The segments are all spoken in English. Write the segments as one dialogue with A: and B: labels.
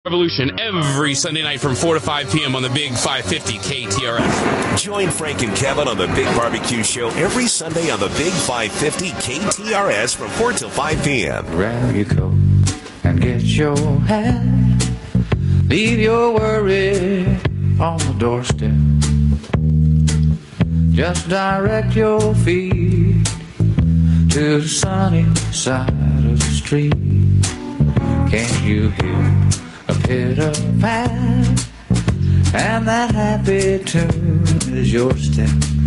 A: Revolution every Sunday night from 4 to 5 p.m. on the Big 550 KTRS.
B: Join Frank and Kevin on the Big Barbecue Show every Sunday on the Big 550 KTRS from 4 till 5 p.m.
C: Grab your coat and get your hat. Leave your worry on the doorstep. Just direct your feet to the sunny side of the street. Can't you hear a pitter-pat? And that happy tune is your step.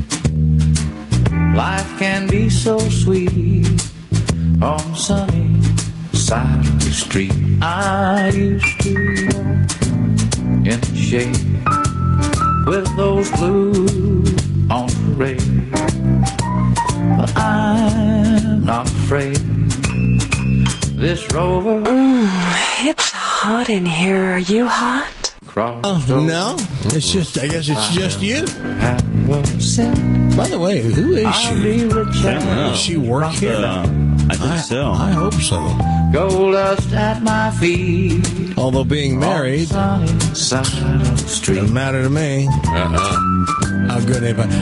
C: Life can be so sweet on the sunny side of the street. I used to walk in the shade with those blues on parade, but I'm not afraid. This rover.
D: It's hot in here. Are you hot?
E: No, it's just, I guess it's just you. By the way, who is she? Does she work here?
F: I think so.
E: I hope so.
C: Gold dust at my feet.
E: Although being married doesn't matter to me. How good anybody.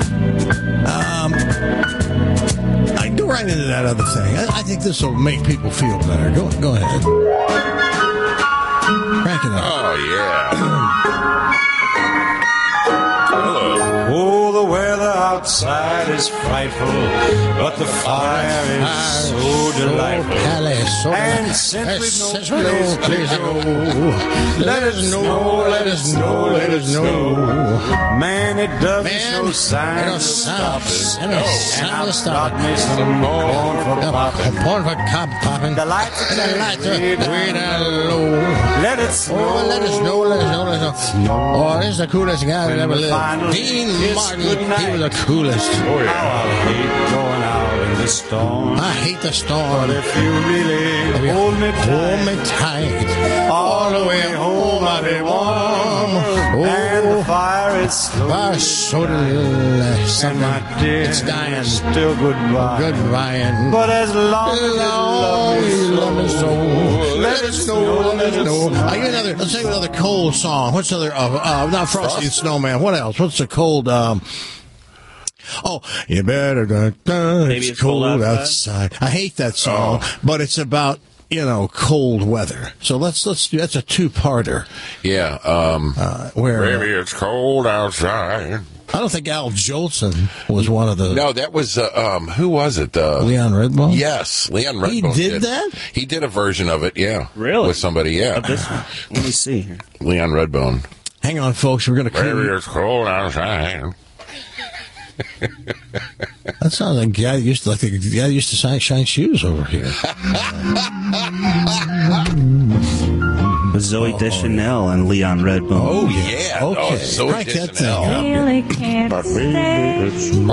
E: I go right into that other thing. I think this will make people feel better. Go ahead. Crank it up.
G: Oh, yeah. Hello.
H: Oh, the weather outside is frightful, but the fire is so delightful. And since we've no place to go, let us know, let us know, let us know. Man, it doesn't show signs of stopping. And I've got me some corn for popping.
E: Corn for popping.
H: The lights are way down low. Let it snow.
E: Oh, let us know, let us know, let us know. Oh, this is the coolest guy that ever lived. Dean Martin, he was the coolest.
H: Oh, yeah. How I hate going out in the storm.
E: I hate the storm.
H: But if you really hold me
E: tight, all the way home I'll be warm. Oh,
H: and the fire is slow.
E: Fire so delicious.
H: And my dear,
E: it's dying.
H: Still goodbye.
E: Goodbye.
H: But as long as you love me so, let us know, let us know.
E: Let's take another cold song. What's another? Not Frosty the Snowman. What else? What's the cold? You better. Maybe it's cold outside. I hate that song, but it's about cold weather. So let's do. That's a two-parter.
G: Yeah.
E: Where
G: maybe it's cold outside.
E: I don't think Al Jolson was one of the...
G: No, that was, who was it?
E: Leon Redbone?
G: Yes, Leon Redbone.
E: He did that?
G: He did a version of it, yeah.
F: Really?
G: With somebody, yeah.
F: Of this one. Let me see here.
G: Leon Redbone.
E: Hang on, folks. We're going to...
G: Maybe it's cold outside.
E: That sounds like the guy used to shine shoes over here.
F: With Zoe Deschanel and Leon Redbone.
E: Oh, yeah. Okay.
G: Zoe Deschanel.
D: I really can't stay.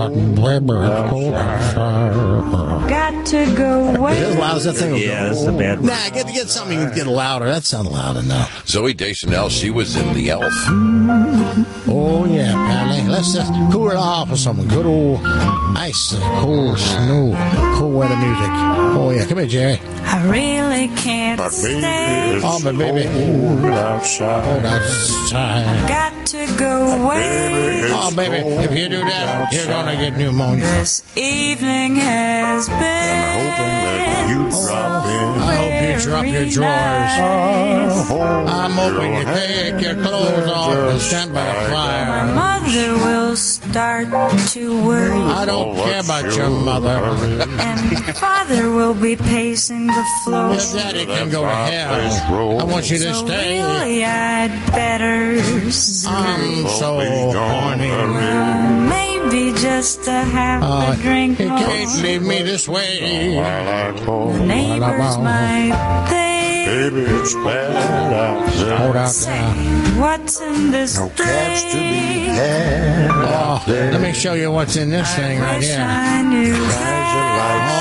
D: Got to go away.
E: As loud as that thing will
F: Yeah,
E: go.
F: that's a bad one.
E: Nah, get something to get louder. That sounds loud enough.
G: Zoe Deschanel, she was in The Elf.
E: Oh, yeah, Pally. Let's just cool it off with some good old ice, cold snow, cold weather music. Oh, yeah. Come here, Jerry.
D: I really can't stay.
E: Oh, but baby. Cold outside.
D: Got to go away.
E: Oh, baby. If you do that, you're going to get pneumonia.
D: This evening has been.
E: I hope you drop your drawers. I'm hoping you take your clothes off and stand by the fire.
D: Mother will start to worry.
E: I don't care about your mother.
D: And father will be pacing the floor.
E: Your daddy can go to hell. I want you to
D: So
E: stay.
D: really I'd better
E: I'm so horny.
D: maybe just to have a drink
E: You
D: more.
E: can't leave me this way.
D: The neighbors might think.
H: Baby, it's bad
E: Hold out
D: Say,
E: there.
D: what's in this thing?
E: Oh, let me show you what's in this thing right
D: Wish
E: here.
D: I knew
E: Oh,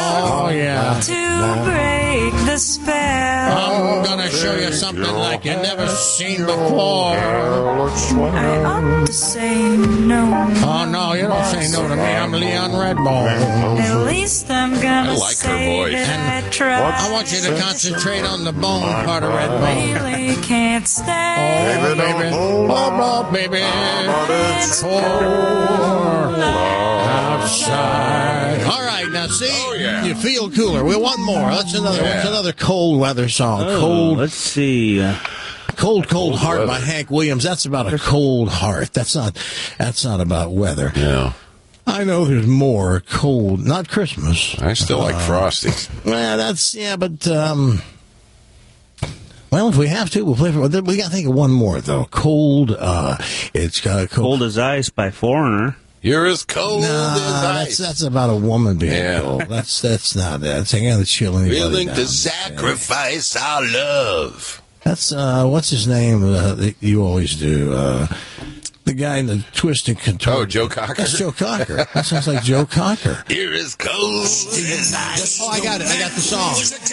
E: Oh, yeah.
D: to break the spell.
E: I'm gonna show you something like you never seen before.
D: I ought to say no.
E: Oh, no, you don't say no to me. I'm Leon Redbone.
D: At least I'm gonna
G: I like her
D: say
G: voice.
D: that I tried.
E: I want you to concentrate on the bone part of Redbone.
D: Really can't stay.
E: Oh, baby. Oh, baby. It's cold outside. All right, now see, you feel cooler. We want more. That's another cold weather song.
F: Let's see.
E: Cold Heart by Hank Williams. That's about a cold heart. That's not about weather.
G: Yeah.
E: I know there's more cold, not Christmas.
G: I still like Frosty.
E: Well, but well, if we have to, we'll play for. We got to think of one more though. Cold. It's got
F: Cold as Ice by Foreigner.
G: You're as cold as ice.
E: That's about a woman being cold. That's not that. It's ain't gonna chill anybody
G: Willing
E: down.
G: to sacrifice our love.
E: That's what's his name that you always do. The guy in the Twisted Control.
G: Oh, Joe Cocker?
E: That's Joe Cocker. That sounds like Joe Cocker.
G: You're as cold as ice.
E: Oh, I got it. I got the song.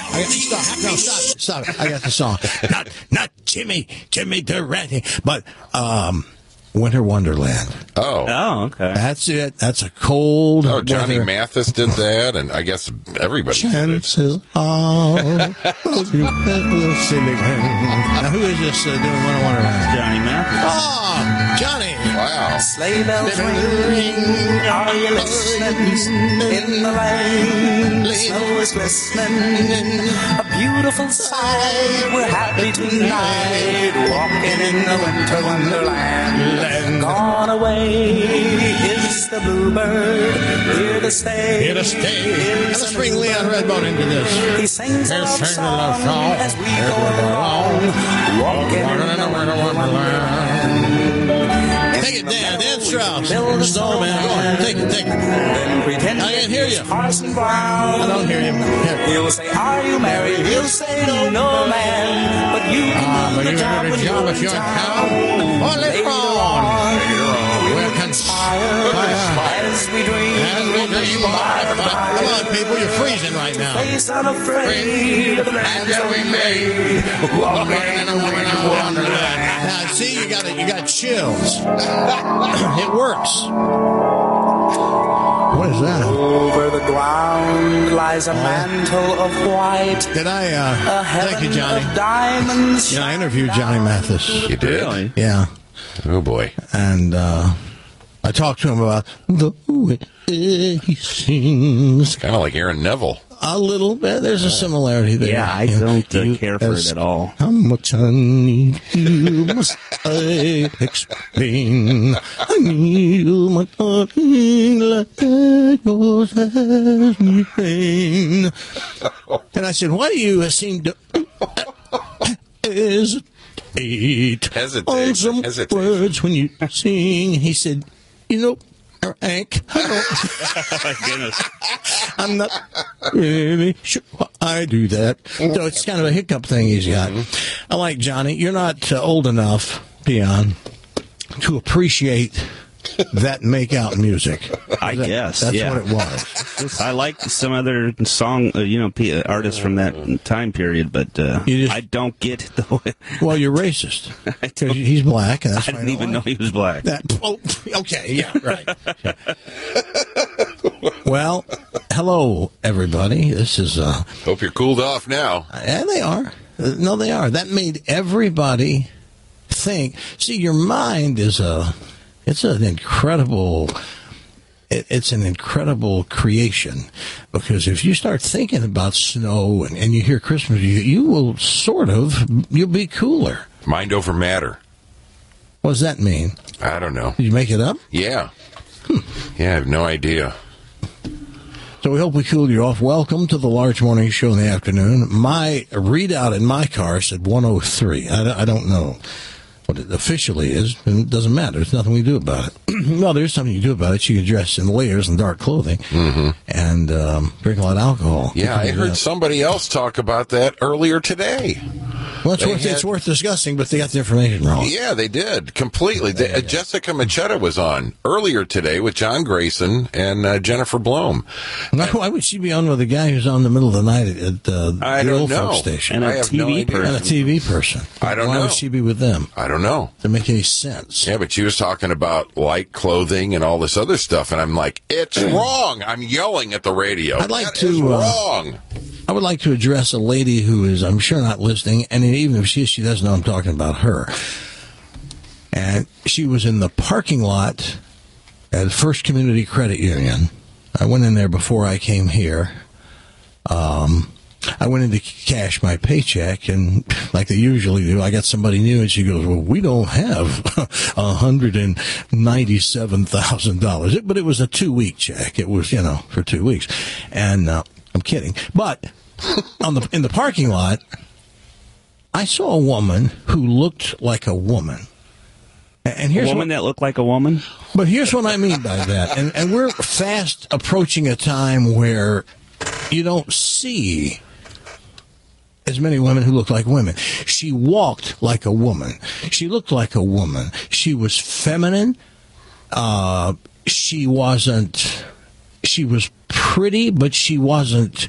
E: Stop. I got the song. Not Jimmy Durante, but Winter Wonderland.
G: Oh,
F: okay.
E: That's it. That's a cold.
G: Oh, Johnny
E: weather.
G: Mathis did that, and I guess everybody did it.
E: Chances are. Now, who is this doing Winter Wonderland?
F: Johnny Mathis.
E: Oh, Johnny.
G: Wow.
I: Sleigh bells ring, are you listening? In the lane, snow is glistening, a beautiful sight. We're happy tonight, walking in the winter wonderland. Gone away is the bluebird, here to stay.
E: Let's bring Leon Redbone into this.
I: He sings a love song as we go along, walking in the winter wonderland.
E: Take it down, Dan Strauss. Snowman. Take it.
I: Then pretend
E: I can't hear you.
I: Parson Brown.
E: I don't hear you.
I: He'll say, are you married? He'll say, no, man. But you can do the job if you're in town.
E: Later on. We'll conspire
I: as we dream.
E: Come on, people, you're freezing right now.
I: Face unafraid of the land that we made. Walking in a winter wonderland.
E: Now, see, you got chills. It works. What is that?
I: Over the ground lies a mantle of white.
E: Did I, thank you, Johnny.
I: Of diamonds.
E: I interviewed Johnny Mathis.
G: You did?
F: Really?
E: Yeah.
G: Oh, boy.
E: And, I talked to him about the way he sings.
G: Kind of like Aaron Neville.
E: A little bit. There's a similarity there.
F: Yeah, I don't care for it at all.
E: How much I need you must I explain. I need you, my darling, like yours has me pain. And I said, why do you seem to hesitate on some words when you sing? He said, you know, Hank,
F: Oh, my goodness.
E: I'm not really sure why I do that. So it's kind of a hiccup thing he's got. I like Johnny. You're not old enough, Peon, to appreciate that make-out music.
F: I guess,
E: That's
F: yeah.
E: what it was.
F: I like some other song, artists from that time period, but I don't get the way.
E: Well, you're racist. Because he's black. And that's
F: I didn't even know he was black.
E: Okay, yeah, right. Well, hello, everybody. This is...
G: Hope you're cooled off now.
E: And they are. No, they are. That made everybody think. See, your mind is it's an incredible creation, because if you start thinking about snow and you hear Christmas, you will you'll be cooler.
G: Mind over matter.
E: What does that mean?
G: I don't know.
E: Did you make it up?
G: Yeah. Yeah, I have no idea.
E: So we hope we cooled you off. Welcome to the Large Morning Show in the afternoon. My readout in my car said 103. I don't know. what it officially is, and it doesn't matter. There's nothing we do about it. Well, there's something you do about it. She can dress in layers and dark clothing and drink a lot of alcohol.
G: Yeah, I heard somebody else talk about that earlier today.
E: Well, it's worth discussing, but they got the information wrong.
G: Yeah, they did. Completely. Jessica Machetta was on earlier today with John Grayson and Jennifer Blome.
E: Why would she be on with a guy who's on in the middle of the night at the old folks station?
F: And a TV person.
E: And a TV person.
G: I don't know.
E: Why would she be with them?
G: I don't know.
E: Doesn't make any sense.
G: Yeah, but she was talking about light clothing and all this other stuff, and I'm like, it's wrong. I'm yelling at the radio.
E: I'd like
G: that
E: to
G: is wrong.
E: I would like to address a lady who is, I'm sure, not listening, and even if she doesn't know I'm talking about her. And she was in the parking lot at First Community Credit Union. I went in there before I came here. I went in to cash my paycheck, and like they usually do, I got somebody new, and she goes, well, we don't have $197,000. But it was a 2-week check. It was, for 2 weeks. And I'm kidding. But in the parking lot, I saw a woman who looked like a woman. And here's
F: a woman that looked like a woman?
E: But here's what I mean by that. And we're fast approaching a time where you don't see as many women who look like women. She walked like a woman. She looked like a woman. She was feminine. She was pretty, but she wasn't,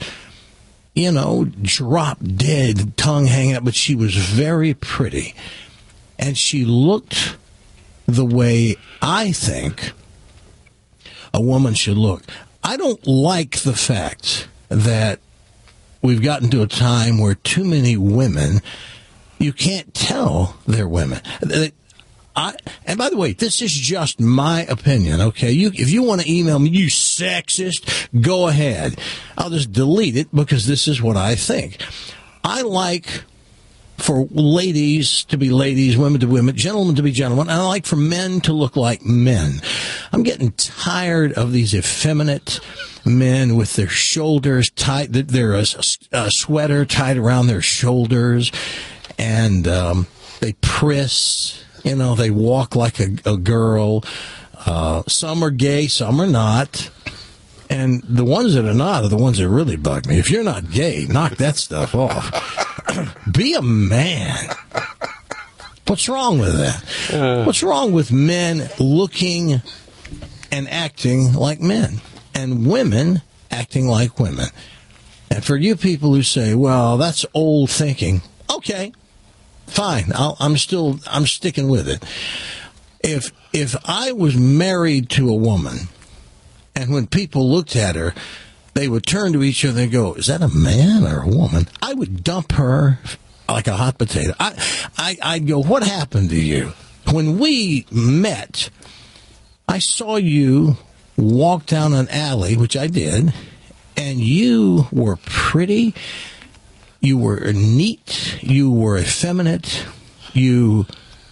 E: drop dead, tongue hanging out, but she was very pretty. And she looked the way I think a woman should look. I don't like the fact that we've gotten to a time where too many women, you can't tell they're women. And by the way, this is just my opinion, okay? If you want to email me, you sexist, go ahead. I'll just delete it because this is what I think. I like for ladies to be ladies, women to women, gentlemen to be gentlemen, and I like for men to look like men. I'm getting tired of these effeminate men with their shoulders tight. There's a sweater tied around their shoulders, and they priss. They walk like a girl. Some are gay, some are not. And the ones that are not are the ones that really bug me. If you're not gay, knock that stuff off. Be a man. What's wrong with that? What's wrong with men looking and acting like men and women acting like women? And for you people who say, well, that's old thinking, okay. Fine, I'm sticking with it. If I was married to a woman, and when people looked at her, they would turn to each other and go, "Is that a man or a woman?" I would dump her like a hot potato. I'd go, "What happened to you? When we met, I saw you walk down an alley," which I did, "and you were pretty. You were neat, you were effeminate, you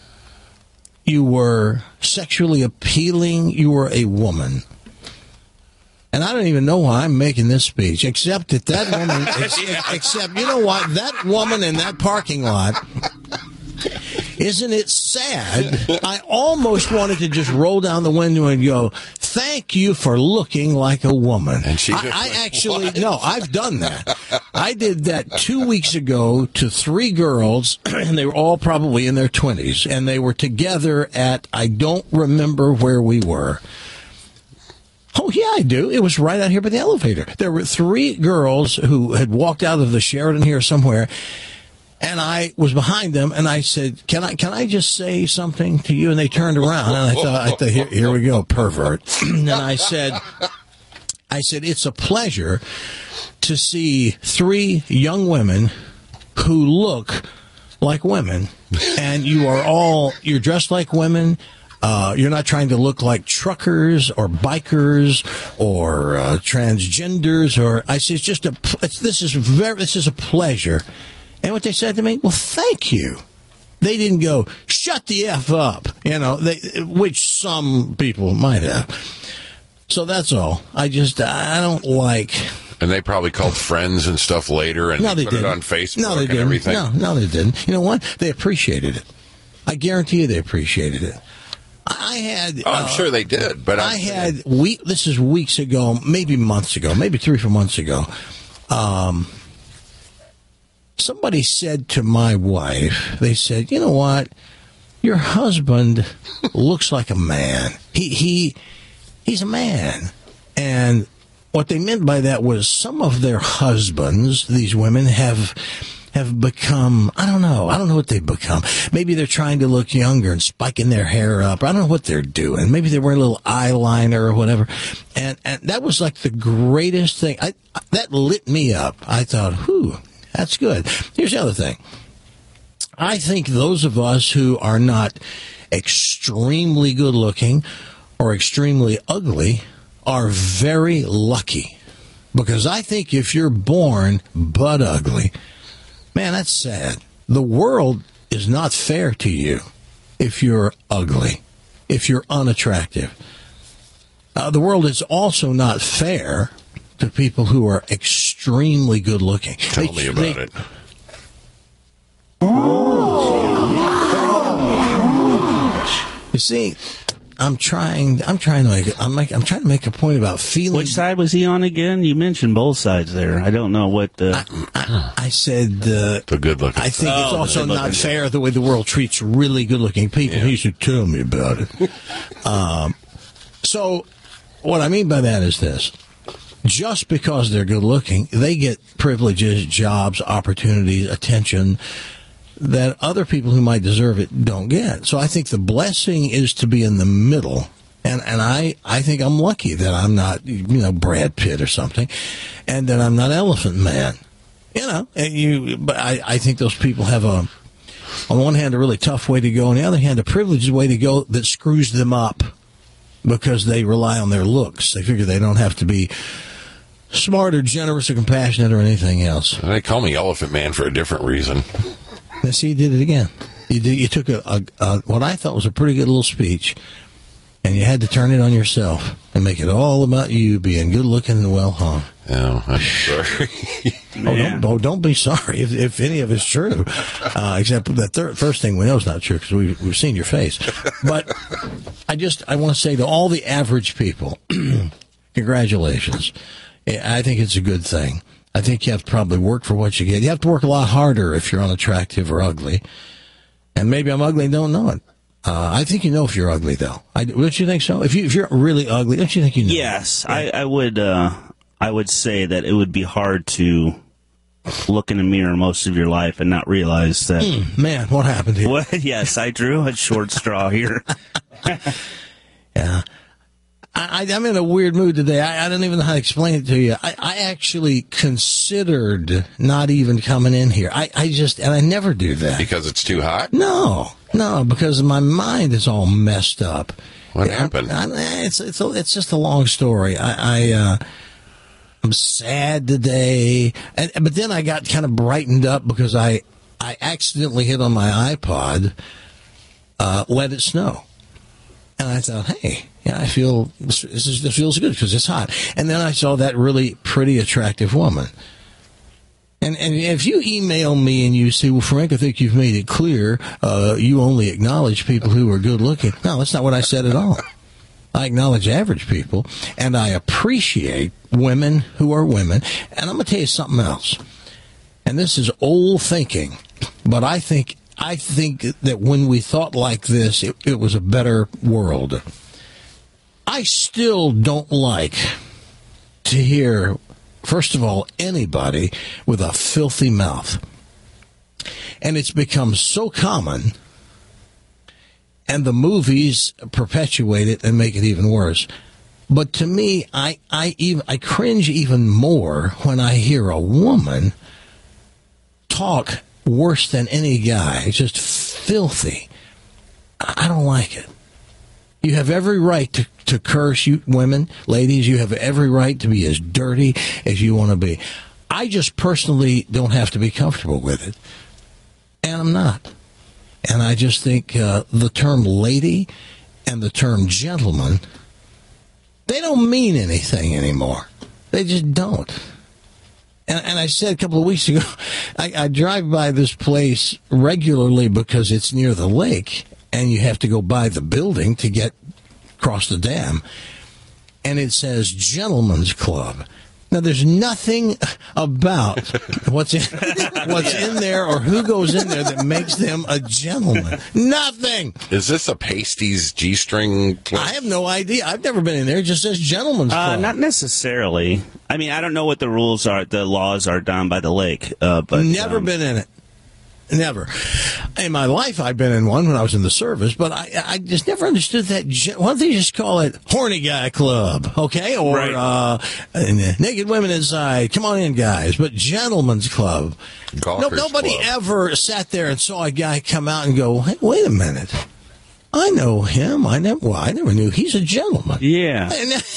E: were sexually appealing, you were a woman." And I don't even know why I'm making this speech, except that woman, except, you know what, that woman in that parking lot, isn't it sad? I almost wanted to just roll down the window and go, "Thank you for looking like a woman."
G: And she
E: I've done that. I did that 2 weeks ago to 3 girls, and they were all probably in their 20s, and they were together at, I don't remember where we were. Oh, yeah, I do. It was right out here by the elevator. There were 3 girls who had walked out of the Sheraton here somewhere, and I was behind them, and I said, can I just say something to you? And they turned around, and I thought, here we go, pervert. And I said, it's a pleasure to see 3 young women who look like women, and you're dressed like women. You're not trying to look like truckers or bikers or transgenders, or I say this is a pleasure. And what they said to me, well, thank you. They didn't go, shut the F up, which some people might have. So that's all. I don't like.
G: And they probably called friends and stuff later and put it on Facebook and everything.
E: No, they didn't. You know what? They appreciated it. I guarantee you they appreciated it. I had.
G: I'm sure they did, but
E: I had. This is weeks ago, maybe months ago, maybe 3 or 4 months ago. Somebody said to my wife, they said, "You know what? Your husband looks like a man. He's a man." And what they meant by that was some of their husbands, these women, have become, I don't know what they've become. Maybe they're trying to look younger and spiking their hair up. I don't know what they're doing. Maybe they're wearing a little eyeliner or whatever. And that was like the greatest thing. That lit me up. I thought, whew, that's good. Here's the other thing. I think those of us who are not extremely good looking or extremely ugly are very lucky. Because I think if you're born butt ugly, man, that's sad. The world is not fair to you if you're ugly, if you're unattractive. The world is also not fair to people who are extremely good looking.
G: Tell me about it.
E: You see, I'm trying to make a point about feeling.
F: Which side was he on again? You mentioned both sides there. I don't know what.
E: I said
G: the good looking.
E: I think it's also not fair the way the world treats really good looking people. Yeah. He should tell me about it. So, what I mean by that is this: just because they're good looking, they get privileges, jobs, opportunities, attention that other people who might deserve it don't get. So I think the blessing is to be in the middle. And I think I'm lucky that I'm not, Brad Pitt or something, and that I'm not Elephant Man. But I think those people have on the one hand, a really tough way to go. On the other hand, a privileged way to go that screws them up because they rely on their looks. They figure they don't have to be smart or generous or compassionate or anything else.
G: They call me Elephant Man for a different reason.
E: See, you did it again. You took what I thought was a pretty good little speech, and you had to turn it on yourself and make it all about you being good looking and well hung.
G: Oh, I'm sorry.
E: Don't be sorry if any of it's true. Except that first thing we know is not true because we've seen your face. But I want to say to all the average people, congratulations. I think it's a good thing. I think you have to probably work for what you get. You have to work a lot harder if you're unattractive or ugly. And maybe I'm ugly and don't know it. I think you know if you're ugly, though. Don't you think so? If you're really ugly, don't you think you know?
F: Yes, yeah. I would say that it would be hard to look in a mirror most of your life and not realize that.
E: Man, what happened here?
F: Yes, I drew a short straw here.
E: Yeah. I'm in a weird mood today. I don't even know how to explain it to you. I actually considered not even coming in here. And I never do that.
G: Because it's too hot?
E: No, because my mind is all messed up.
G: What happened?
E: It's just a long story. I'm sad today, but then I got kind of brightened up because I accidentally hit on my iPod, Let It Snow. And I thought, hey, yeah, I feel this feels good because it's hot. And then I saw that really pretty, attractive woman. And if you email me and you say, well, Frank, I think you've made it clear you only acknowledge people who are good looking. No, that's not what I said at all. I acknowledge average people, and I appreciate women who are women. And I'm going to tell you something else. And this is old thinking, but I think that when we thought like this, it was a better world. I still don't like to hear, first of all, anybody with a filthy mouth. And it's become so common, and the movies perpetuate it and make it even worse. But to me, I cringe even more when I hear a woman talk worse than any guy. It's just filthy. I don't like it. You have every right to curse, you women, ladies. You have every right to be as dirty as you want to be. I just personally don't have to be comfortable with it. And I'm not. And I just think the term lady and the term gentleman, they don't mean anything anymore. They just don't. And I said a couple of weeks ago, I drive by this place regularly because it's near the lake, and you have to go by the building to get across the dam. And it says Gentlemen's Club. Now, there's nothing about what's in there or who goes in there that makes them a gentleman. Nothing.
G: Is this a pasties G-string place?
E: I have no idea. I've never been in there. It just says Gentlemen's Club.
F: Not necessarily. I mean, I don't know what the rules are, the laws are down by the lake. But
E: never been in it. Never. In my life, I've been in one when I was in the service, but I just never understood that. Why don't they just call it Horny Guy Club, okay? Or Naked Women Inside. Come on in, guys. But Gentlemen's Club. Nobody ever sat there and saw a guy come out and go, hey, wait a minute. I know him. I never knew he's a gentleman.
F: Yeah.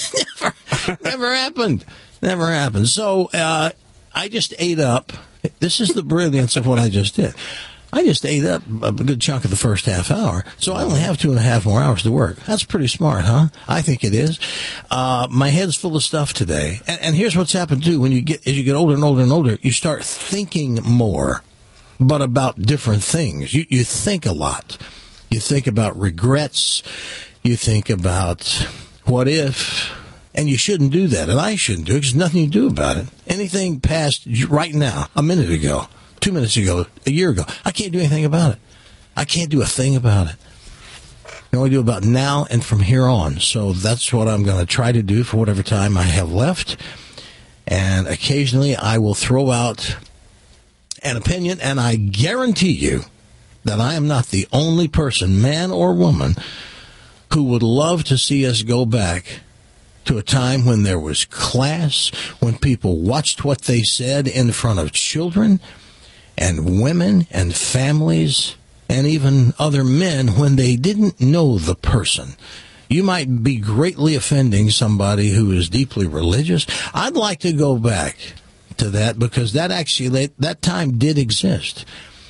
E: Never happened. Never happened. So I just ate up. This is the brilliance of what I just did. I just ate up a good chunk of the first half hour, so I only have 2.5 more hours to work. That's pretty smart, huh? I think it is. My head's full of stuff today, and here's what's happened too. As you get older and older and older, you start thinking more, but about different things. You think a lot. You think about regrets. You think about what if. And you shouldn't do that, and I shouldn't do it because there's nothing you do about it. Anything past right now, a minute ago, 2 minutes ago, a year ago, I can't do anything about it. I can't do a thing about it. I can only do about now and from here on. So that's what I'm going to try to do for whatever time I have left. And occasionally I will throw out an opinion, and I guarantee you that I am not the only person, man or woman, who would love to see us go back to a time when there was class, when people watched what they said in front of children and women and families and even other men when they didn't know the person. You might be greatly offending somebody who is deeply religious. I'd like to go back to that because that time did exist.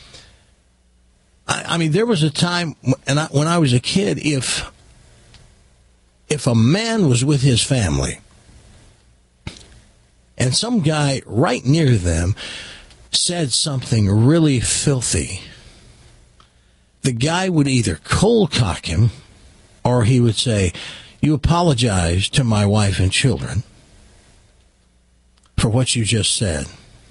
E: I mean, there was a time when I was a kid, if a man was with his family and some guy right near them said something really filthy, the guy would either cold cock him or he would say, you apologize to my wife and children for what you just said.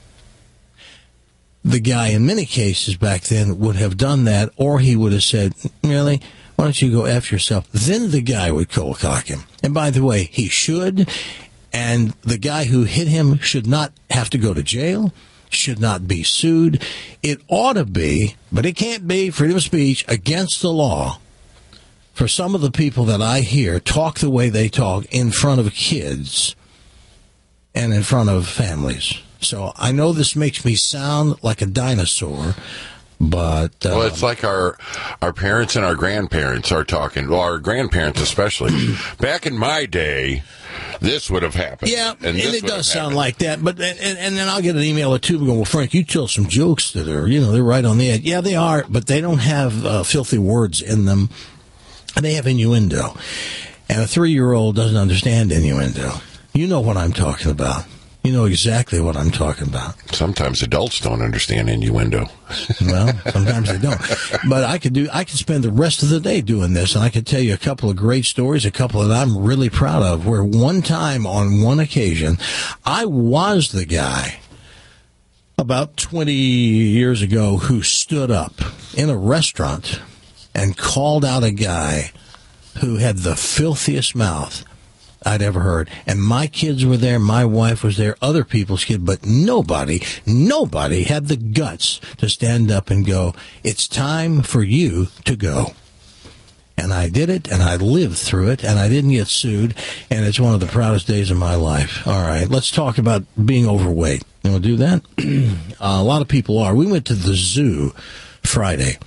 E: The guy in many cases back then would have done that, or he would have said, really? Why don't you go F yourself? Then the guy would cold cock him. And by the way, he should. And the guy who hit him should not have to go to jail, should not be sued. It ought to be, but it can't be, freedom of speech against the law for some of the people that I hear talk the way they talk in front of kids and in front of families. So I know this makes me sound like a dinosaur, but
G: well, it's like our parents and our grandparents are talking. Well, our grandparents especially. Back in my day, this would have happened.
E: Yeah, and it does sound like that. But and then I'll get an email or two going, well, Frank, you tell some jokes that are, they're right on the edge. Yeah, they are, but they don't have filthy words in them. They have innuendo, and a 3-year-old doesn't understand innuendo. You know what I'm talking about. You know exactly what I'm talking about.
G: Sometimes adults don't understand innuendo.
E: Well, sometimes they don't. But I could spend the rest of the day doing this, and I could tell you a couple of great stories, a couple that I'm really proud of, where one time on one occasion, I was the guy about 20 years ago who stood up in a restaurant and called out a guy who had the filthiest mouth I'd ever heard. And my kids were there, my wife was there, other people's kids, but nobody had the guts to stand up and go, it's time for you to go. And I did it, and I lived through it, and I didn't get sued, and it's one of the proudest days of my life. All right, let's talk about being overweight. You want to do that? A lot of people are. We went to the zoo Friday.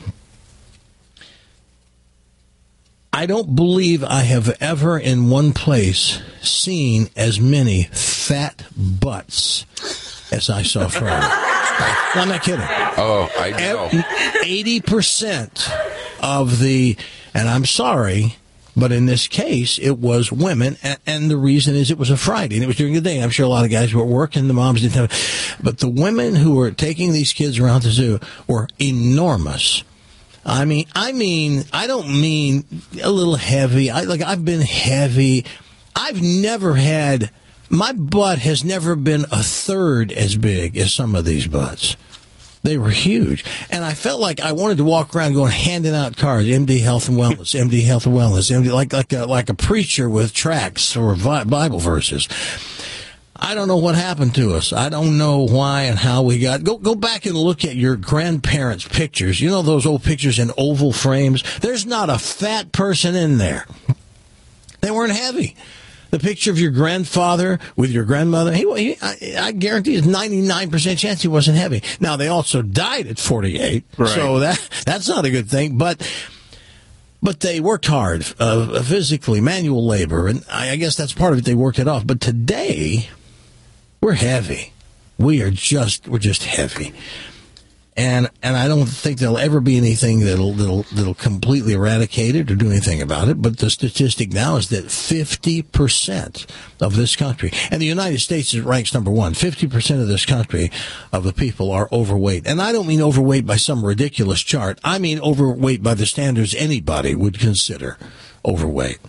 E: I don't believe I have ever in one place seen as many fat butts as I saw Friday. I'm not kidding.
G: Oh, I know.
E: 80% of the, and I'm sorry, But in this case, it was women, and the reason is it was a Friday, and it was during the day. I'm sure a lot of guys were working, the moms didn't have. But the women who were taking these kids around the zoo were enormous. I mean, I don't mean a little heavy. I've been heavy. I've never had, my butt has never been a third as big as some of these butts. They were huge. And I felt like I wanted to walk around going handing out cards, MD Health and Wellness, MD Health and Wellness, MD, like a preacher with tracts or Bible verses. I don't know what happened to us. I don't know why and how we got. Go back and look at your grandparents' pictures. You know those old pictures in oval frames? There's not a fat person in there. They weren't heavy. The picture of your grandfather with your grandmother, I guarantee it's 99% chance he wasn't heavy. Now, they also died at 48, right. So that's not a good thing. But they worked hard, physically, manual labor, and I guess that's part of it. They worked it off. But today, we're heavy. We're just heavy. And I don't think there'll ever be anything that'll completely eradicate it or do anything about it. But the statistic now is that 50% of this country, and the United States ranks number one, 50% of this country of the people are overweight. And I don't mean overweight by some ridiculous chart. I mean overweight by the standards anybody would consider overweight.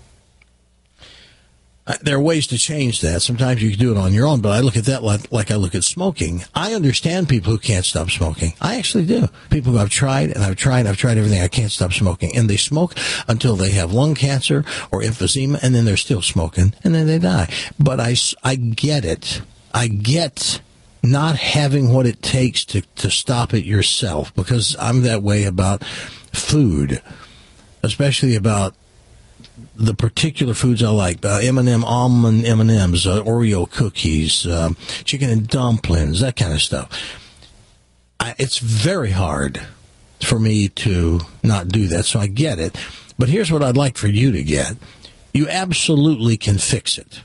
E: There are ways to change that. Sometimes you can do it on your own, but I look at that like I look at smoking. I understand people who can't stop smoking. I actually do. People who I've tried everything. I can't stop smoking. And they smoke until they have lung cancer or emphysema, and then they're still smoking, and then they die. But I get it. I get not having what it takes to stop it yourself, because I'm that way about food, especially about the particular foods I like, almond M&Ms, Oreo cookies, chicken and dumplings, that kind of stuff. It's very hard for me to not do that, so I get it. But here's what I'd like for you to get. You absolutely can fix it.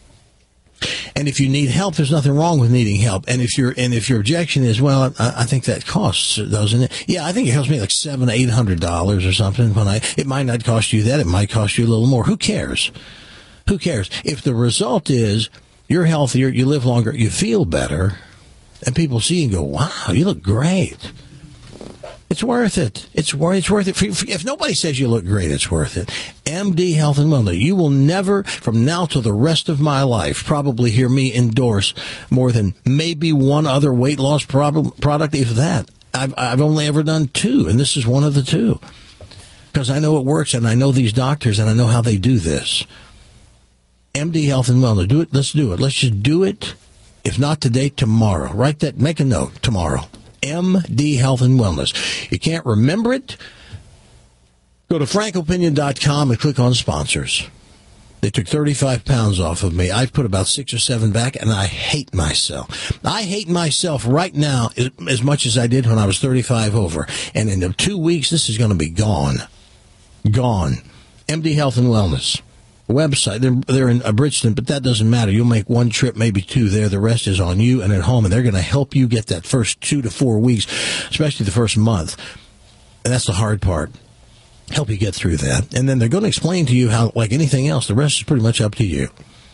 E: And if you need help, there's nothing wrong with needing help. And if your objection is, well, I think that costs, doesn't it? Yeah, I think it costs me like $700-800 or something. It might not cost you that. It might cost you a little more. Who cares? Who cares? If the result is you're healthier, you live longer, you feel better, and people see you and go, wow, you look great. It's worth it. It's worth it. If nobody says you look great, it's worth it. MD Health and Wellness. You will never, from now till the rest of my life, probably hear me endorse more than maybe one other weight loss product, if that. I've only ever done 2, and this is one of the 2. Because I know it works, and I know these doctors, and I know how they do this. MD Health and Wellness. Do it. Let's do it. Let's just do it. If not today, tomorrow. Write that. Make a note. Tomorrow. MD Health and Wellness. You can't remember it? Go to frankopinion.com and click on sponsors. They took 35 pounds off of me. I've put about 6 or 7 back, and I hate myself. I hate myself right now as much as I did when I was 35 over. And in 2 weeks, this is going to be gone. Gone. MD Health and Wellness. Website. They're in Bridgeton, but that doesn't matter. You'll make 1 trip, maybe 2 there. The rest is on you and at home, and they're going to help you get that first 2 to 4 weeks, especially the first month. And that's the hard part. Help you get through that. And then they're going to explain to you how, like anything else, the rest is pretty much up to you.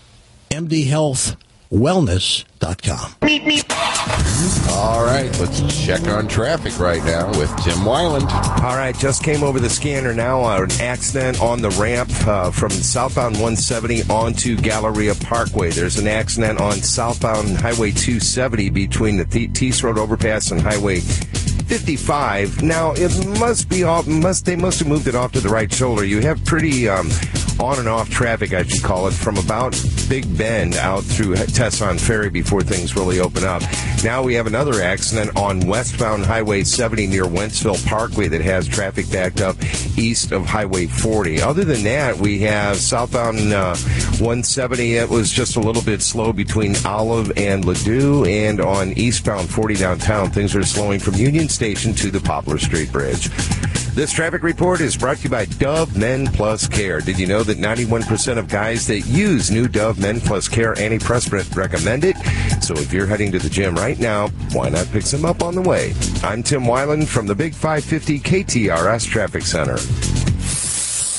E: MDHealthWellness.com.
G: All right, let's check on traffic right now with Tim Weiland.
J: All right, just came over the scanner now. An accident on the ramp from southbound 170 onto Galleria Parkway. There's an accident on southbound Highway 270 between the Thies Road overpass and Highway 55. Now, it must be off. They must have moved it off to the right shoulder. You have pretty on and off traffic, I should call it, from about Big Bend out through Tesson Ferry before things really open up. Now we have another accident on westbound Highway 70 near Wentzville Parkway that has traffic backed up east of Highway 40. Other than that, we have southbound 170. It was just a little bit slow between Olive and Ladue, and on eastbound 40 downtown, things are slowing from Union Station to the Poplar Street Bridge. This traffic report is brought to you by Dove Men Plus Care. Did you know that 91% of guys that use new Dove Men Plus Care antiperspirant recommend it? So if you're heading to the gym right now, why not pick some up on the way? I'm Tim Weiland from the Big 550 KTRS Traffic Center.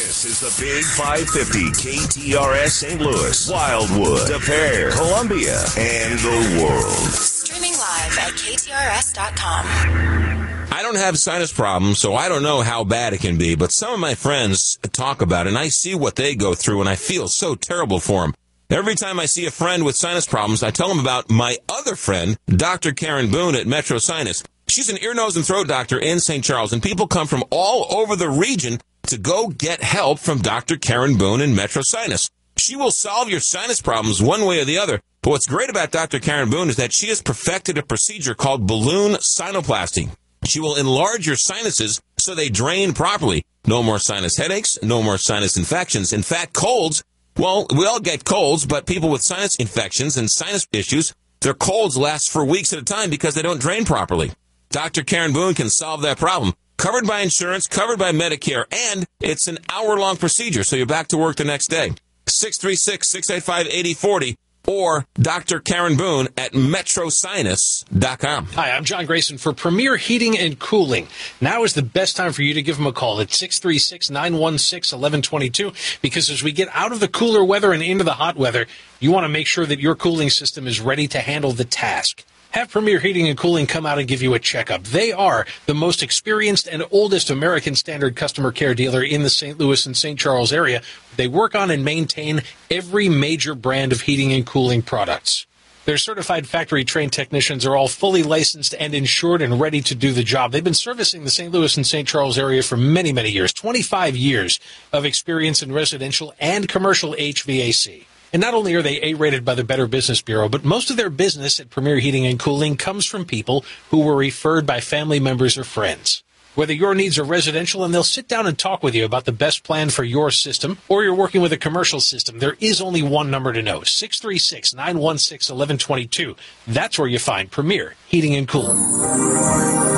B: This is the Big 550 KTRS St. Louis, Wildwood, De Pere, Columbia, and the world.
K: Streaming live at KTRS.com.
A: I don't have sinus problems, so I don't know how bad it can be, but some of my friends talk about it, and I see what they go through, and I feel so terrible for them. Every time I see a friend with sinus problems, I tell them about my other friend, Dr. Karen Boone at Metro Sinus. She's an ear, nose, and throat doctor in St. Charles, and people come from all over the region to go get help from Dr. Karen Boone and Metro Sinus. She will solve your sinus problems one way or the other. But what's great about Dr. Karen Boone is that she has perfected a procedure called balloon sinuplasty. She will enlarge your sinuses so they drain properly. No more sinus headaches, no more sinus infections. In fact, colds, well, we all get colds, but people with sinus infections and sinus issues, their colds last for weeks at a time because they don't drain properly. Dr. Karen Boone can solve that problem. Covered by insurance, covered by Medicare, and it's an hour-long procedure, so you're back to work the next day. 636-685-8040 or Dr. Karen Boone at metrosinus.com.
L: Hi, I'm John Grayson for Premier Heating and Cooling. Now is the best time for you to give them a call at 636-916-1122 because as we get out of the cooler weather and into the hot weather, you want to make sure that your cooling system is ready to handle the task. Have Premier Heating and Cooling come out and give you a checkup. They are the most experienced and oldest American Standard customer care dealer in the St. Louis and St. Charles area. They work on and maintain every major brand of heating and cooling products. Their certified factory-trained technicians are all fully licensed and insured and ready to do the job. They've been servicing the St. Louis and St. Charles area for many, many years, 25 years of experience in residential and commercial HVAC. And not only are they A-rated by the Better Business Bureau, but most of their business at Premier Heating and Cooling comes from people who were referred by family members or friends. Whether your needs are residential and they'll sit down and talk with you about the best plan for your system, or you're working with a commercial system, there is only one number to know, 636-916-1122. That's where you find Premier Heating and Cooling.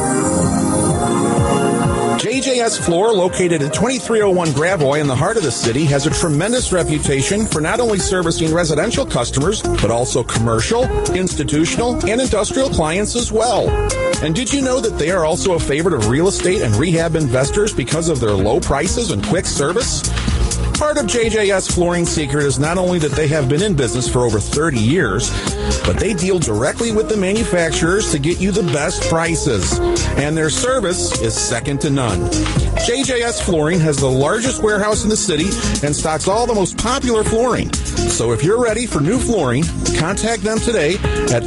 M: JJS Floor, located at 2301 Gravois in the heart of the city, has a tremendous reputation for not only servicing residential customers, but also commercial, institutional, and industrial clients as well. And did you know that they are also a favorite of real estate and rehab investors because of their low prices and quick service? Part of JJS Flooring's secret is not only that they have been in business for over 30 years, but they deal directly with the manufacturers to get you the best prices. And their service is second to none. JJS Flooring has the largest warehouse in the city and stocks all the most popular flooring. So if you're ready for new flooring, contact them today at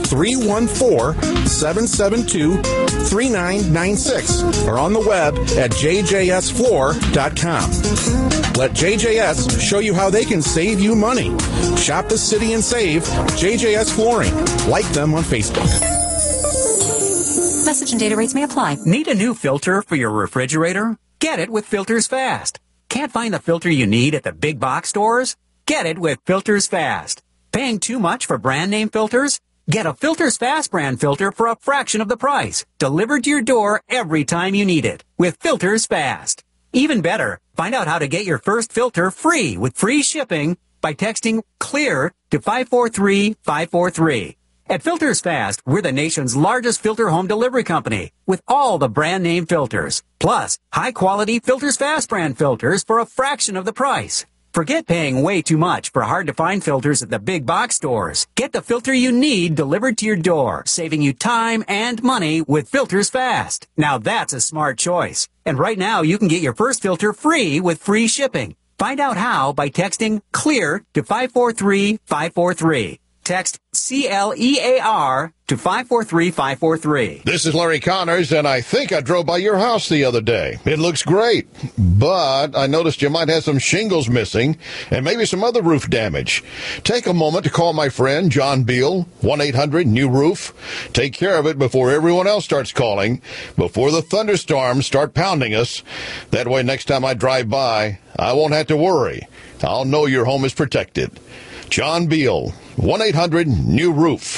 M: 314-772-3996 or on the web at jjsfloor.com. Let JJS show you how they can save you money. Shop the city and save. JJS Flooring. Like them on Facebook.
N: Message and data rates may apply.
O: Need a new filter for your refrigerator? Get it with Filters Fast. Can't find the filter you need at the big box stores? Get it with Filters Fast. Paying too much for brand name filters? Get a Filters Fast brand filter for a fraction of the price. Delivered to your door every time you need it with Filters Fast. Even better, find out how to get your first filter free with free shipping by texting CLEAR to 543-543. At Filters Fast, we're the nation's largest filter home delivery company with all the brand name filters. Plus, high-quality Filters Fast brand filters for a fraction of the price. Forget paying way too much for hard-to-find filters at the big box stores. Get the filter you need delivered to your door, saving you time and money with Filters Fast. Now that's a smart choice. And right now, you can get your first filter free with free shipping. Find out how by texting CLEAR to 543-543. Text CLEAR to 543-543.
P: This is Larry Connors, and I think I drove by your house the other day. It looks great, but I noticed you might have some shingles missing and maybe some other roof damage. Take a moment to call my friend John Beal, 1-800-NEW-ROOF. Take care of it before everyone else starts calling, before the thunderstorms start pounding us. That way, next time I drive by, I won't have to worry. I'll know your home is protected. John Beal, 1-800-NEW-ROOF.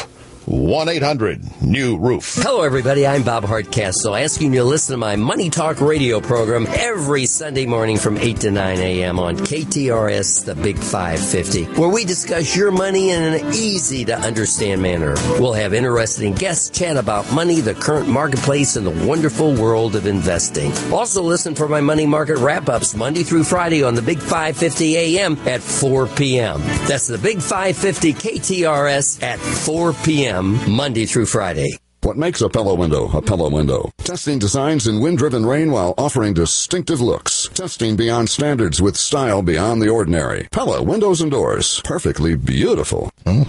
P: 1-800-NEW-ROOF.
N: Hello, everybody. I'm Bob Hardcastle, asking you to listen to my Money Talk radio program every Sunday morning from 8 to 9 a.m. on KTRS, the Big 550, where we discuss your money in an easy-to-understand manner. We'll have interesting guests chat about money, the current marketplace, and the wonderful world of investing. Also, listen for my money market wrap-ups Monday through Friday on the Big 550 a.m. at 4 p.m. That's the Big 550 KTRS at 4 p.m. Monday through Friday.
Q: What makes a Pella window a Pella window? Testing designs in wind-driven rain while offering distinctive looks. Testing beyond standards with style beyond the ordinary. Pella windows and doors. Perfectly beautiful.
E: Leon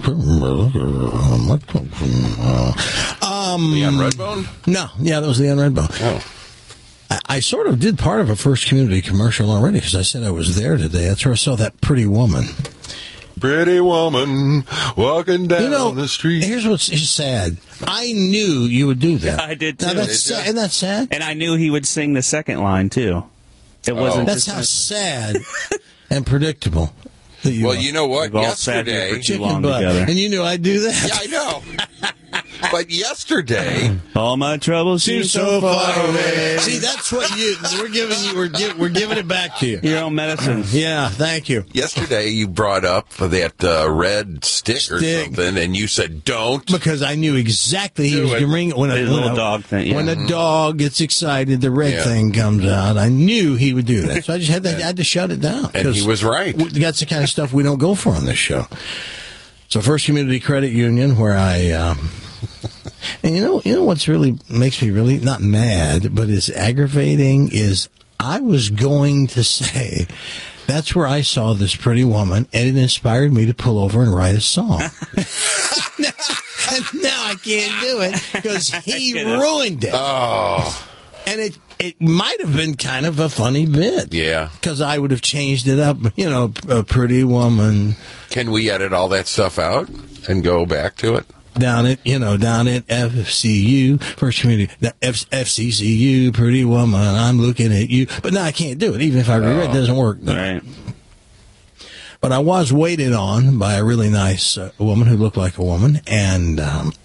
G: Redbone?
E: No. Yeah, that was Leon Redbone.
G: Oh.
E: I sort of did part of a First Community commercial already because I said I was there today. That's where I saw that pretty woman.
G: Pretty woman walking down the street.
E: Here's what's sad. I knew you would do that.
F: I did too.
E: Now, isn't that sad?
F: And I knew he would sing the second line too. It wasn't.
E: That's how sad and predictable.
G: Well, you know what?
F: We've all sat here
G: Yesterday,
F: for too long together.
E: And you knew I'd do that.
G: Yeah, I know. But yesterday,
F: all my troubles seem so far away.
E: See, that's what we're giving you. We're giving it back to you.
F: Your own medicine.
E: Yeah, thank you.
G: Yesterday, you brought up that red stick or something, and you said, "Don't,"
E: because I knew exactly he was going to ring it when a
F: little dog thing. Yeah.
E: When a dog gets excited, the red thing comes out. I knew he would do that, so I just had to shut it down.
G: And he was right.
E: That's the kind of stuff we don't go for on this show. So, First Community Credit Union, where I. And you know what's really makes me really not mad, but is aggravating is I was going to say that's where I saw this pretty woman, and it inspired me to pull over and write a song. And now I can't do it because he ruined it.
G: Oh.
E: And it might have been kind of a funny bit.
G: Yeah.
E: Because I would have changed it up, a pretty woman.
G: Can we edit all that stuff out and go back to it?
E: Down at FCU, First Community, FCCU, pretty woman, I'm looking at you. But now I can't do it. Even if I regret it, doesn't work.
F: Right.
E: But I was waited on by a really nice woman who looked like a woman, and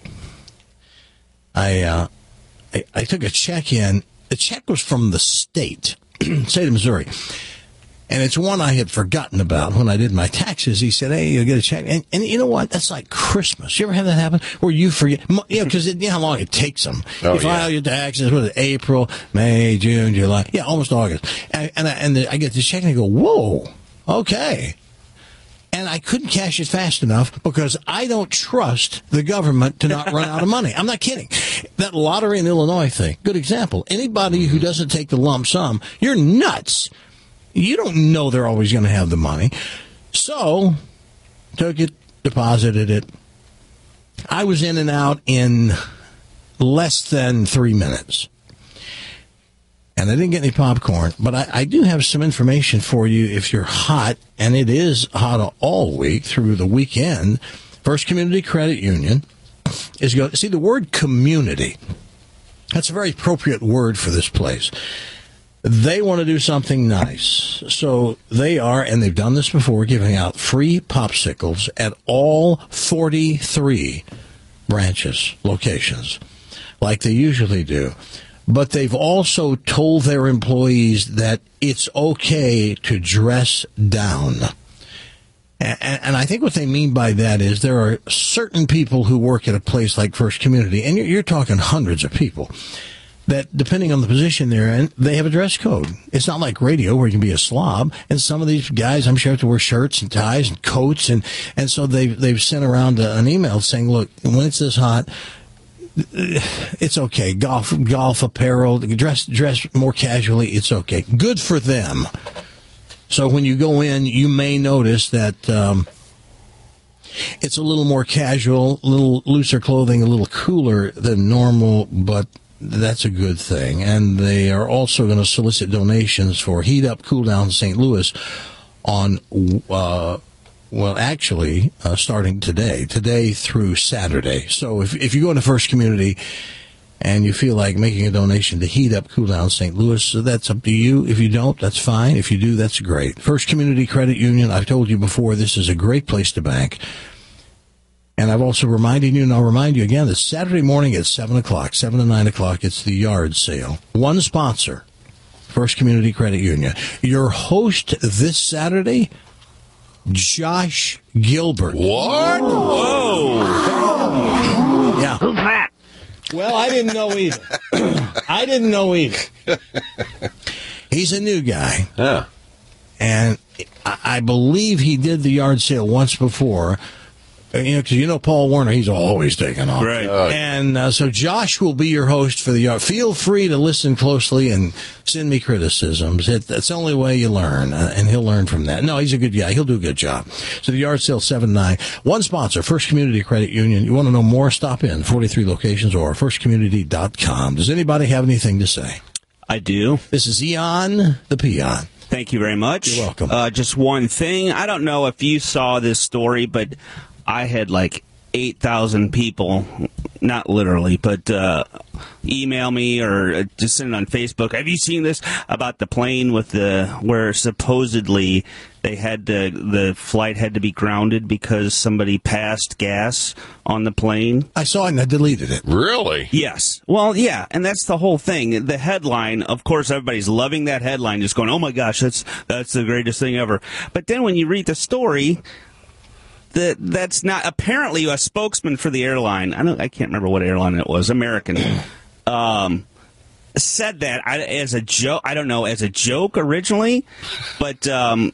E: I took a check in. The check was from the state of Missouri. And it's one I had forgotten about when I did my taxes. He said, "Hey, you'll get a check." And you know what? That's like Christmas. You ever have that happen? Where you forget, because you know how long it takes them. You file your taxes, what is it, April, May, June, July. Yeah, almost August. And I get the check and I go, whoa, okay. And I couldn't cash it fast enough because I don't trust the government to not run out of money. I'm not kidding. That lottery in Illinois thing, good example. Anybody who doesn't take the lump sum, you're nuts. You don't know they're always going to have the money. So, took it, deposited it. I was in and out in less than 3 minutes. And I didn't get any popcorn, but I do have some information for you if you're hot, and it is hot all week through the weekend. First Community Credit Union is going to see the word community. That's a very appropriate word for this place. They want to do something nice. So they are, and they've done this before, giving out free popsicles at all 43 branches, locations, like they usually do. But they've also told their employees that it's okay to dress down. And I think what they mean by that is there are certain people who work at a place like First Community, and you're talking hundreds of people, that depending on the position they're in, they have a dress code. It's not like radio where you can be a slob. And some of these guys, I'm sure, have to wear shirts and ties and coats. And so they've sent around an email saying, look, when it's this hot, it's okay. Golf apparel, dress more casually, it's okay. Good for them. So when you go in, you may notice that it's a little more casual, a little looser clothing, a little cooler than normal, but that's a good thing. And they are also going to solicit donations for Heat Up, Cool Down St. Louis on, starting today through Saturday. So if you go into First Community and you feel like making a donation to Heat Up, Cool Down St. Louis, so that's up to you. If you don't, that's fine. If you do, that's great. First Community Credit Union, I've told you before, this is a great place to bank. And I've also reminded you, and I'll remind you again, that Saturday morning at 7 o'clock, 7 to 9 o'clock, it's the yard sale. One sponsor, First Community Credit Union. Your host this Saturday, Josh Gilbert.
G: What?
E: Whoa. Yeah. Who's that? Well, I didn't know either. He's a new guy.
G: Yeah.
E: And I believe he did the yard sale once before. Because Paul Warner, he's always taking off.
F: Right.
E: And so Josh will be your host for the yard. Feel free to listen closely and send me criticisms. That's the only way you learn, and he'll learn from that. No, he's a good guy. He'll do a good job. So the yard sale, 7-9. One sponsor, First Community Credit Union. You want to know more? Stop in. 43 locations or firstcommunity.com. Does anybody have anything to say?
F: I do.
E: This is Eon the Peon.
F: Thank you very much.
E: You're welcome.
F: Just one thing. I don't know if you saw this story, but I had like 8,000 people, not literally, but email me or just send it on Facebook. Have you seen this about the plane with where supposedly they had the flight had to be grounded because somebody passed gas on the plane?
E: I saw it and I deleted it.
G: Really?
F: Yes. Well, yeah, and that's the whole thing. The headline, of course, everybody's loving that headline, just going, "Oh my gosh, that's the greatest thing ever." But then when you read the story, that's not apparently a spokesman for the airline. I can't remember what airline it was. American. Said that as a joke. I don't know, as a joke originally, but so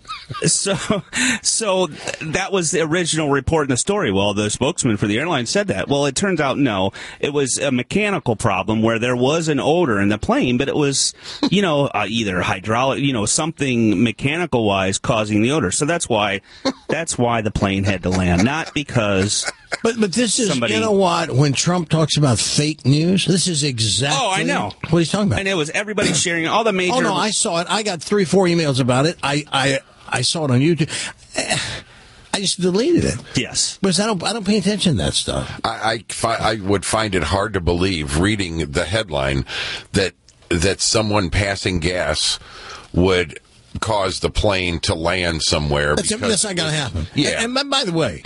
F: that was the original report in the story. Well, the spokesman for the airline said that. Well, it turns out no, it was a mechanical problem where there was an odor in the plane, but it was either hydraulic, something mechanical wise causing the odor. So that's why the plane had to land, not because.
E: But this is, you know what, when Trump talks about fake news, this is exactly
F: I know
E: what he's talking about.
F: And it was everybody sharing all the major...
E: Oh, no, I saw it. I got 3-4 emails about it. I saw it on YouTube. I just deleted it.
F: Yes.
E: Because I don't pay attention to that stuff.
G: I would find it hard to believe, reading the headline, that someone passing gas would cause the plane to land somewhere.
E: That's not going to happen.
G: Yeah.
E: And by the way...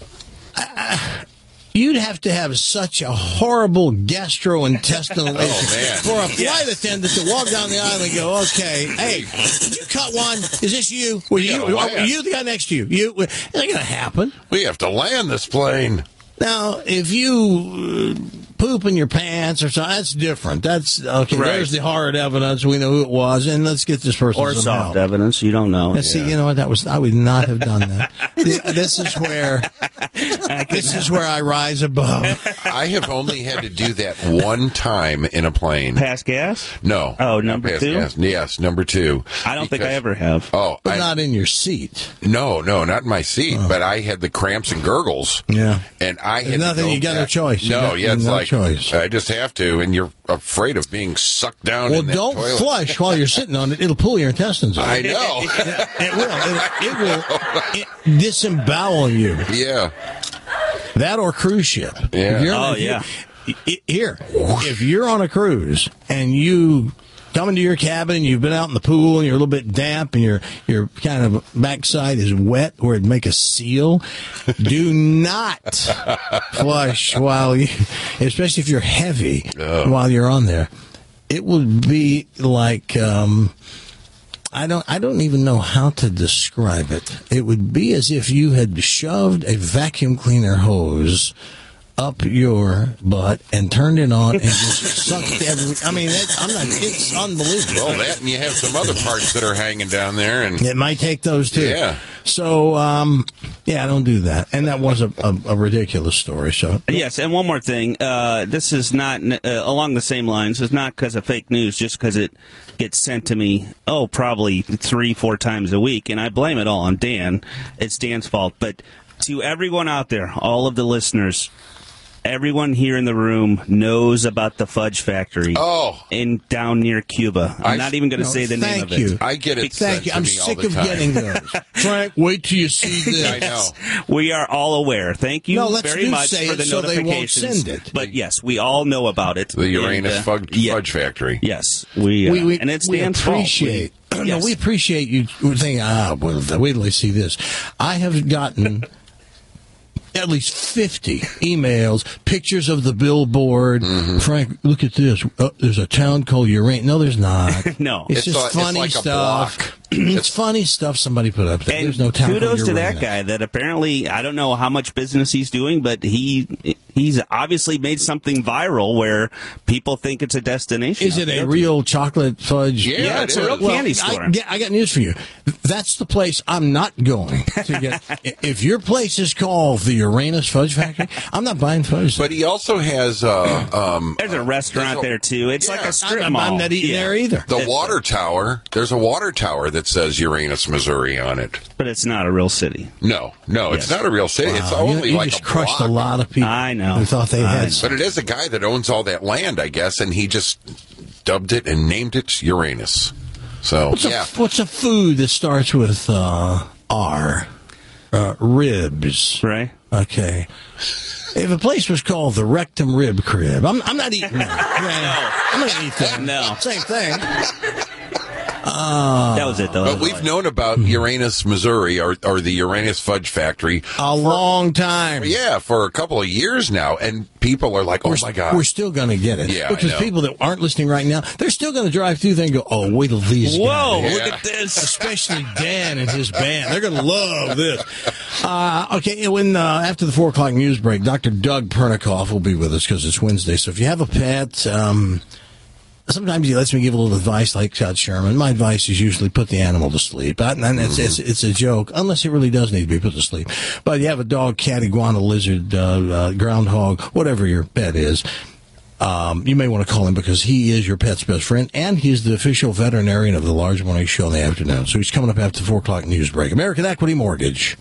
E: you'd have to have such a horrible gastrointestinal issue for a flight attendant to walk down the aisle and go, "Okay, hey, did you cut one? Is this you? Were you the guy next to you? It's not going to happen.
G: We have to land this plane."
E: Now, if you poop in your pants or something, that's different. That's okay. Right. There's the hard evidence. We know who it was, and let's get this person
F: or
E: some
F: soft
E: help.
F: evidence. You don't know.
E: See, you know what? I would not have done that. This is where I rise above.
G: I have only had to do that one time in a plane.
F: Pass gas?
G: No.
F: Oh, number two?
G: Gas. Yes, number two.
F: I don't think I ever have.
E: Oh, but not in your seat.
G: No, not in my seat. But I had the cramps and gurgles.
E: Yeah,
G: and I had
E: nothing. You got no choice.
G: It's
E: no
G: like
E: choice.
G: I just have to, and you're afraid of being sucked down.
E: Well,
G: in that
E: don't
G: toilet.
E: flush while you're sitting on it. It'll pull your intestines out.
G: I know.
E: It will disembowel you.
G: Yeah.
E: That or cruise ship.
G: Yeah.
E: If you're on a cruise and you come into your cabin and you've been out in the pool and you're a little bit damp and your kind of backside is wet where it'd make a seal, do not flush especially if you're heavy while you're on there. It would be like I don't even know how to describe it. It would be as if you had shoved a vacuum cleaner hose up your butt and turned it on and just sucked it's unbelievable.
G: Well, that and you have some other parts that are hanging down there, and
E: it might take those too.
G: Yeah.
E: So, don't do that. And that was a ridiculous story. So
F: yes, and one more thing. This is not along the same lines. It's not because of fake news, just because it gets sent to me, probably 3-4 times a week, and I blame it all on Dan. It's Dan's fault. But to everyone out there, all of the listeners, everyone here in the room knows about the Fudge Factory in down near Cuba. I'm not even going to say the name of it.
G: I get it.
E: Thank you. I'm sick of getting those. Frank, wait till you see this.
G: I know.
F: We are all aware. Thank you very much for the
E: so
F: notifications.
E: They won't send it.
F: But yes, we all know about it.
G: The Uranus Fudge Factory.
F: Yes, and it's Dan's fault.
E: We appreciate you thinking, wait till I see this. I have gotten... at least 50 emails, pictures of the billboard. Frank, look at this. There's a town called Uranus. No, there's not.
F: No.
E: It's just funny
G: like
E: stuff. It's funny stuff somebody put up there.
F: And
E: there's no town called
F: kudos to that
E: Uranus.
F: guy that apparently, I don't know how much business he's doing, but he's obviously made something viral where people think it's a destination.
E: Is it a real chocolate fudge?
F: Yeah, it's a real candy store.
E: I got news for you. That's the place I'm not going to get. If your place is called the Uranus Fudge Factory, I'm not buying fudge.
G: But he also has
F: there's a restaurant there too. It's like a strip mall.
E: I'm not eating there either.
G: The water tower. There's a water tower that says Uranus, Missouri on it.
F: But it's not a real city.
G: No, it's not a real city. It's only
E: you
G: like
E: just
G: a
E: crushed
G: block.
E: a lot of people.
F: I know.
E: Who thought they had.
G: But it is a guy that owns all that land, I guess, and he just dubbed it and named it Uranus. So
E: What's a food that starts with R? Ribs.
F: Right.
E: Okay. If a place was called the Rectum Rib Crib, I'm not eating that. I'm not going to eat that.
F: No.
E: Same thing.
F: That was it, though.
G: But we've known about Uranus, Missouri, or the Uranus Fudge Factory
E: a long time.
G: Yeah, for a couple of years now, and people are like, "Oh my God,
E: we're still going to get it."
G: Yeah,
E: because people that aren't listening right now, they're still going to drive through there and go, "Oh, wait till these guys."
F: Whoa, look at this!
E: Especially Dan and his band, they're going to love this. Okay, when after the 4 o'clock news break, Dr. Doug Pernikoff will be with us because it's Wednesday. So if you have a pet. Sometimes he lets me give a little advice like Todd Sherman. My advice is usually put the animal to sleep. And it's a joke, unless it really does need to be put to sleep. But you have a dog, cat, iguana, lizard, groundhog, whatever your pet is. You may want to call him because he is your pet's best friend, and he's the official veterinarian of the Large Morning Show in the afternoon. So he's coming up after the 4 o'clock news break. American Equity Mortgage.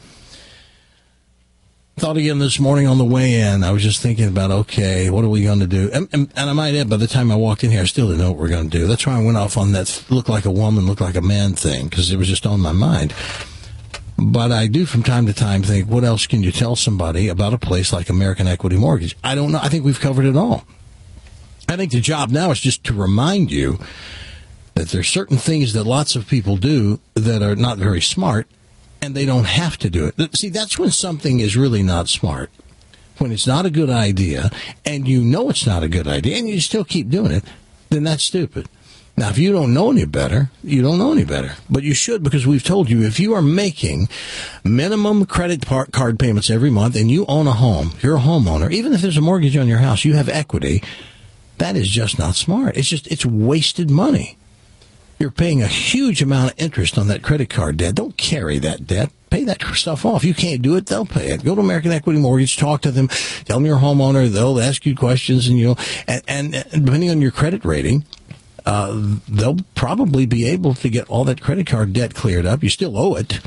E: Thought again this morning on the way in. I was just thinking about, okay, what are we going to do? And I might add, by the time I walked in here, I still didn't know what we were going to do. That's why I went off on that look like a woman, look like a man thing, because it was just on my mind. But I do from time to time think, what else can you tell somebody about a place like American Equity Mortgage? I don't know. I think we've covered it all. I think the job now is just to remind you that there's certain things that lots of people do that are not very smart, and they don't have to do it. See, that's when something is really not smart. When it's not a good idea, and you know it's not a good idea, and you still keep doing it, then that's stupid. Now, if you don't know any better, you don't know any better. But you should, because we've told you, if you are making minimum credit card payments every month, and you own a home, you're a homeowner, even if there's a mortgage on your house, you have equity, that is just not smart. It's wasted money. You're paying a huge amount of interest on that credit card debt. Don't carry that debt. Pay that stuff off. You can't do it, they'll pay it. Go to American Equity Mortgage, talk to them, tell them you're a homeowner, they'll ask you questions, and and depending on your credit rating, they'll probably be able to get all that credit card debt cleared up. You still owe it,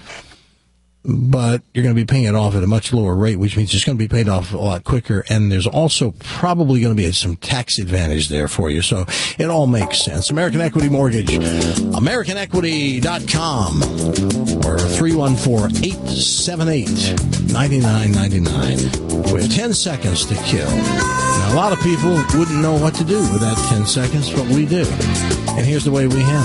E: but you're going to be paying it off at a much lower rate, which means it's going to be paid off a lot quicker. And there's also probably going to be some tax advantage there for you. So it all makes sense. American Equity Mortgage, AmericanEquity.com, or 314-878-9999. We have 10 seconds to kill. Now, a lot of people wouldn't know what to do with that 10 seconds, but we do. And here's the way we handle it.